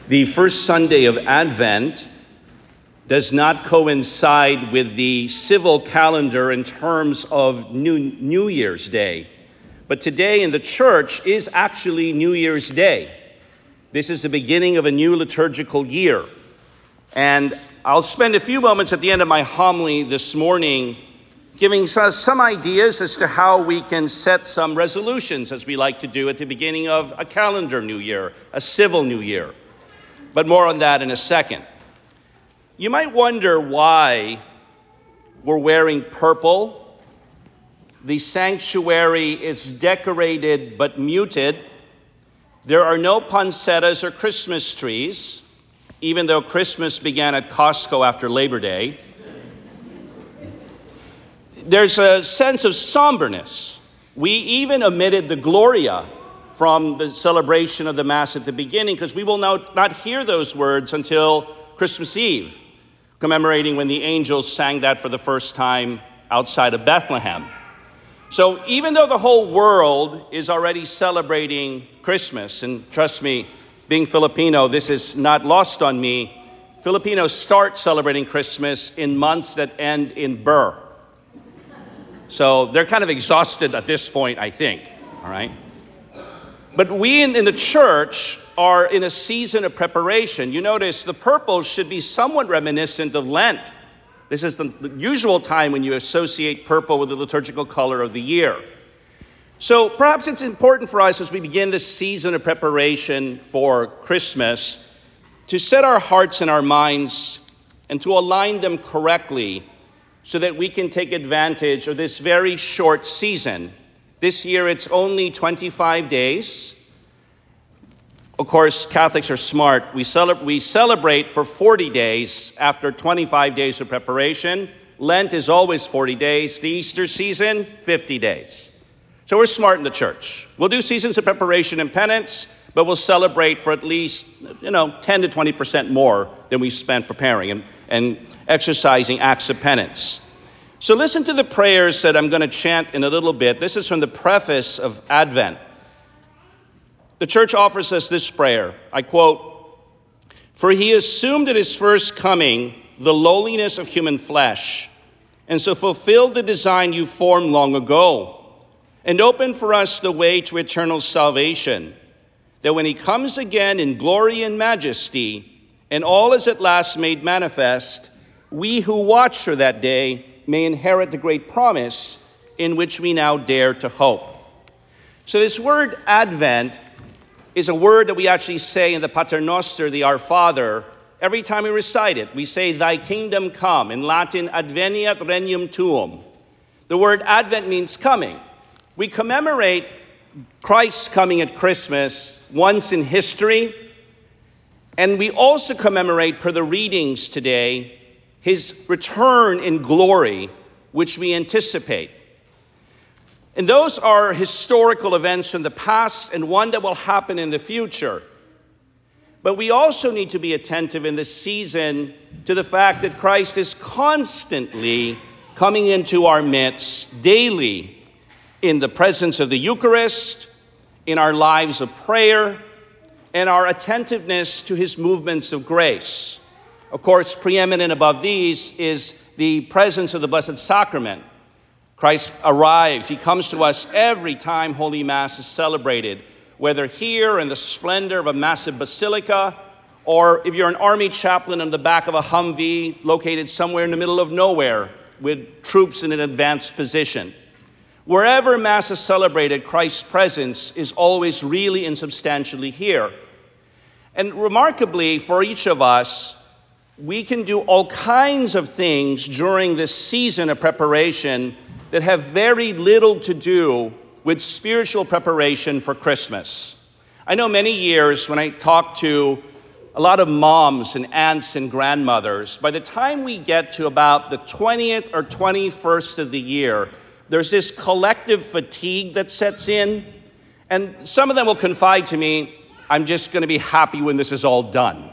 The first Sunday of Advent does not coincide with the civil calendar in terms of New Year's Day. But today in the church is actually New Year's Day. This is the beginning of a new liturgical year. And I'll spend a few moments at the end of my homily this morning giving some ideas as to how we can set some resolutions, as we like to do at the beginning of a calendar new year, a civil new year. But more on that in a second. You might wonder why we're wearing purple. The sanctuary is decorated but muted. There are no poinsettias or Christmas trees, even though Christmas began at Costco after Labor Day. There's a sense of somberness. We even omitted the Gloria from the celebration of the Mass at the beginning, because we will not hear those words until Christmas Eve, commemorating when the angels sang that for the first time outside of Bethlehem. So even though the whole world is already celebrating Christmas, and trust me, being Filipino, this is not lost on me, Filipinos start celebrating Christmas in months that end in Ber. So they're kind of exhausted at this point, I think, all right? But we in the church are in a season of preparation. You notice the purple should be somewhat reminiscent of Lent. This is the usual time when you associate purple with the liturgical color of the year. So perhaps it's important for us as we begin this season of preparation for Christmas to set our hearts and our minds and to align them correctly so that we can take advantage of this very short season. This year, it's only 25 days. Of course, Catholics are smart. We celebrate for 40 days after 25 days of preparation. Lent is always 40 days. The Easter season, 50 days. So we're smart in the church. We'll do seasons of preparation and penance, but we'll celebrate for at least, 10 to 20% more than we spent preparing and exercising acts of penance. So listen to the prayers that I'm going to chant in a little bit. This is from the preface of Advent. The church offers us this prayer. I quote, "For he assumed at his first coming the lowliness of human flesh, and so fulfilled the design you formed long ago, and opened for us the way to eternal salvation, that when he comes again in glory and majesty, and all is at last made manifest, we who watch for that day may inherit the great promise in which we now dare to hope." So this word Advent is a word that we actually say in the Pater Noster, the Our Father, every time we recite it. We say, "Thy kingdom come," in Latin, "Adveniat regnum tuum." The word Advent means coming. We commemorate Christ's coming at Christmas once in history, and we also commemorate, per the readings today, his return in glory, which we anticipate. And those are historical events from the past and one that will happen in the future. But we also need to be attentive in this season to the fact that Christ is constantly coming into our midst daily in the presence of the Eucharist, in our lives of prayer, and our attentiveness to his movements of grace. Of course, preeminent above these is the presence of the Blessed Sacrament. Christ arrives. He comes to us every time Holy Mass is celebrated, whether here in the splendor of a massive basilica, or if you're an army chaplain on the back of a Humvee located somewhere in the middle of nowhere with troops in an advanced position. Wherever Mass is celebrated, Christ's presence is always really and substantially here. And remarkably, for each of us, we can do all kinds of things during this season of preparation that have very little to do with spiritual preparation for Christmas. I know many years when I talk to a lot of moms and aunts and grandmothers, by the time we get to about the 20th or 21st of the year, there's this collective fatigue that sets in, and some of them will confide to me, "I'm just going to be happy when this is all done."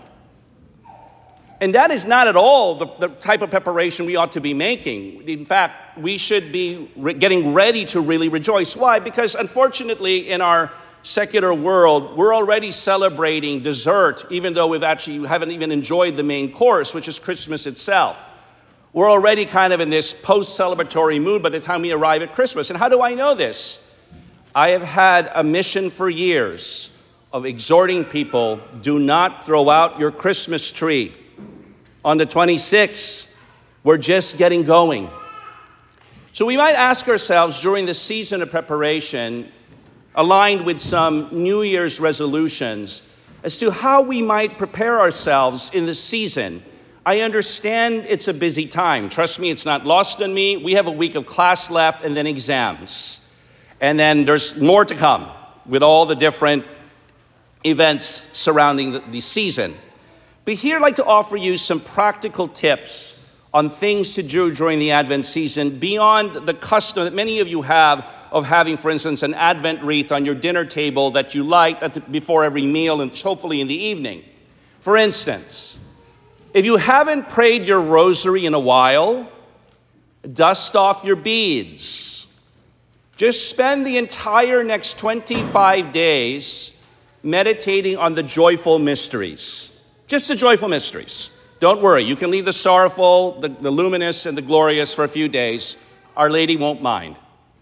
And that is not at all the type of preparation we ought to be making. In fact, we should be getting ready to really rejoice. Why? Because unfortunately, in our secular world, we're already celebrating dessert, even though we haven't even enjoyed the main course, which is Christmas itself. We're already kind of in this post-celebratory mood by the time we arrive at Christmas. And how do I know this? I have had a mission for years of exhorting people, do not throw out your Christmas tree. On the 26th, we're just getting going. So we might ask ourselves during the season of preparation, aligned with some New Year's resolutions, as to how we might prepare ourselves in the season. I understand it's a busy time. Trust me, it's not lost on me. We have a week of class left and then exams. And then there's more to come with all the different events surrounding the season. But here I'd like to offer you some practical tips on things to do during the Advent season beyond the custom that many of you have of having, for instance, an Advent wreath on your dinner table that you light before every meal and hopefully in the evening. For instance, if you haven't prayed your rosary in a while, dust off your beads. Just spend the entire next 25 days meditating on the joyful mysteries. Just the joyful mysteries. Don't worry, you can leave the sorrowful, the luminous, and the glorious for a few days. Our Lady won't mind.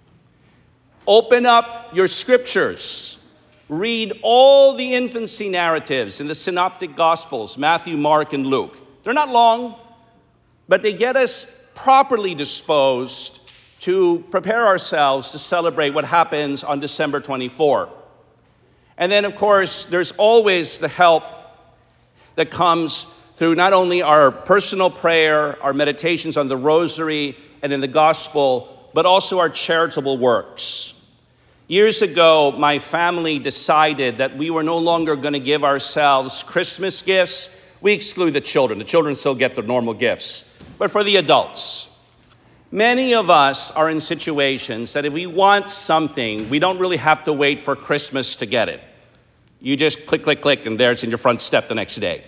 Open up your scriptures. Read all the infancy narratives in the synoptic gospels, Matthew, Mark, and Luke. They're not long, but they get us properly disposed to prepare ourselves to celebrate what happens on December 24. And then, of course, there's always the help that comes through not only our personal prayer, our meditations on the rosary and in the gospel, but also our charitable works. Years ago, my family decided that we were no longer going to give ourselves Christmas gifts. We exclude the children. The children still get their normal gifts. But for the adults, many of us are in situations that if we want something, we don't really have to wait for Christmas to get it. You just click, click, click, and there it's in your front step the next day.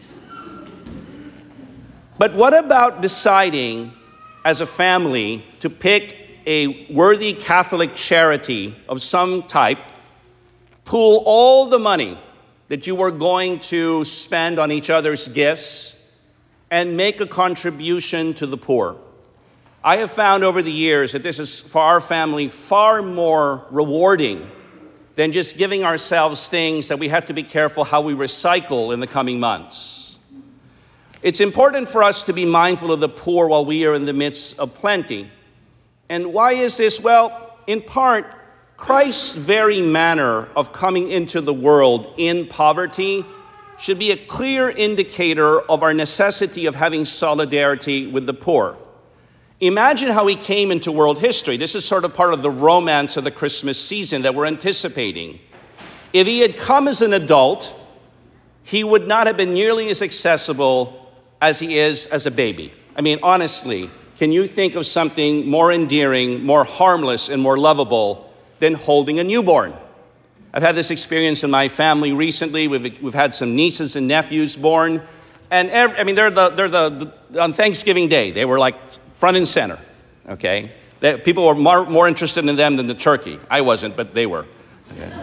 But what about deciding as a family to pick a worthy Catholic charity of some type, pool all the money that you were going to spend on each other's gifts, and make a contribution to the poor? I have found over the years that this is, for our family, far more rewarding than just giving ourselves things that we have to be careful how we recycle in the coming months. It's important for us to be mindful of the poor while we are in the midst of plenty. And why is this? Well, in part, Christ's very manner of coming into the world in poverty should be a clear indicator of our necessity of having solidarity with the poor. Imagine how he came into world history. This is sort of part of the romance of the Christmas season that we're anticipating. If he had come as an adult, he would not have been nearly as accessible as he is as a baby. I mean, honestly, can you think of something more endearing, more harmless, and more lovable than holding a newborn? I've had this experience in my family recently. We've had some nieces and nephews born, and they're on Thanksgiving Day, they were like front and center. Okay, people were more interested in them than the turkey. I wasn't, but they were. Okay.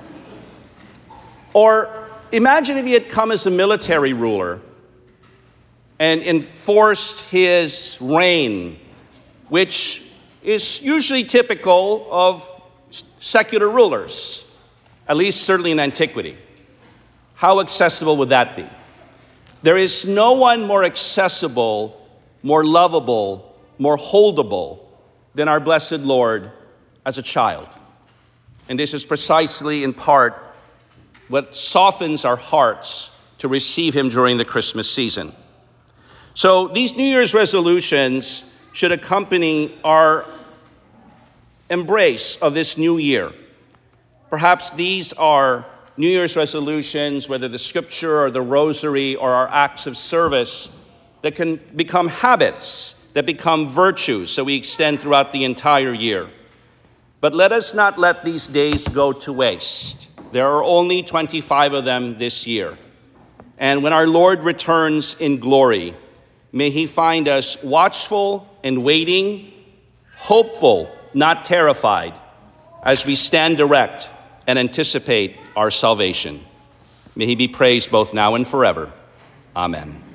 Or imagine if he had come as a military ruler and enforced his reign, which is usually typical of secular rulers, at least certainly in antiquity. How accessible would that be? There is no one more accessible, more lovable, more holdable than our blessed Lord as a child. And this is precisely in part what softens our hearts to receive him during the Christmas season. So these New Year's resolutions should accompany our embrace of this new year. Perhaps these are New Year's resolutions, whether the scripture or the rosary or our acts of service, that can become habits, that become virtues, so we extend throughout the entire year. But let us not let these days go to waste. There are only 25 of them this year. And when our Lord returns in glory, may he find us watchful and waiting, hopeful, not terrified, as we stand erect and anticipate our salvation. May he be praised both now and forever. Amen.